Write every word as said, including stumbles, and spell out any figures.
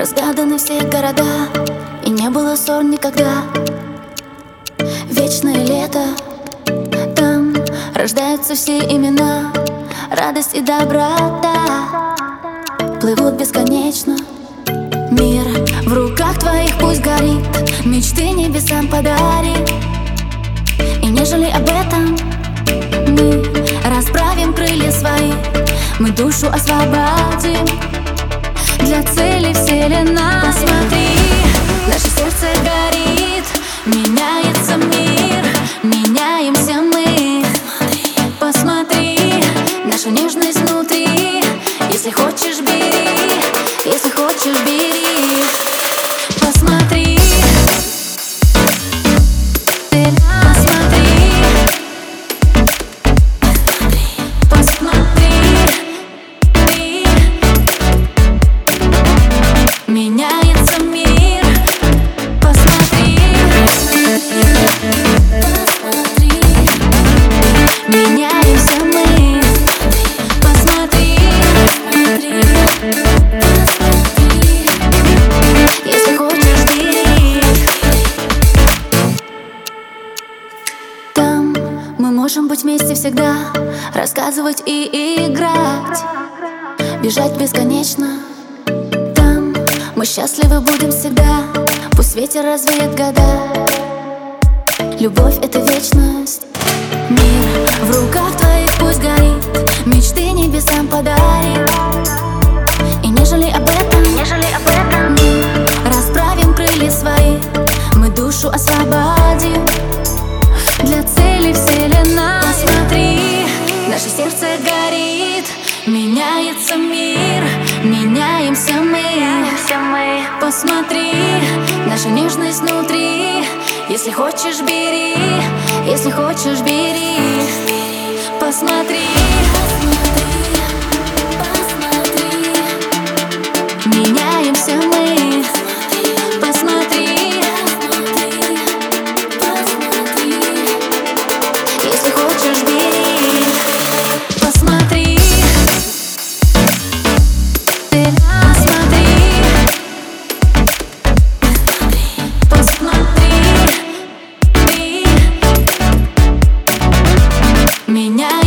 разгаданы все города, и не было ссор никогда. Вечное лето, там рождаются все имена, радость и доброта плывут бесконечно. Мир в руках твоих пусть горит, мечты небесам подарит. И не жалей об этом, мы расправим крылья свои, мы душу освободим для цели вселенной. Посмотри, наше сердце горит, меняется мир, меняемся мы. Посмотри, наша нежность внутри, если хочешь бери, если хочешь бери. Посмотри, меняется мир, посмотри, посмотри, меняемся мы, посмотри, посмотри, посмотри, если хочешь бери. Там мы можем быть вместе всегда, рассказывать и играть, бежать бесконечно. Мы счастливы будем всегда, пусть ветер развеет года. Любовь — это вечность. Мир в руках твоих пусть горит, мечты небесам подарит. И не жалей об этом, не жалей об этом. Мы расправим крылья свои, мы душу освободим для цели вселенной. Посмотри, наше сердце горит, меняется мир, меняемся мы. Посмотри, наша нежность внутри, если хочешь бери, если хочешь бери. Посмотри, посмотри, посмотри, меняемся мы. Посмотри, посмотри, если хочешь бери. Посмотри, меня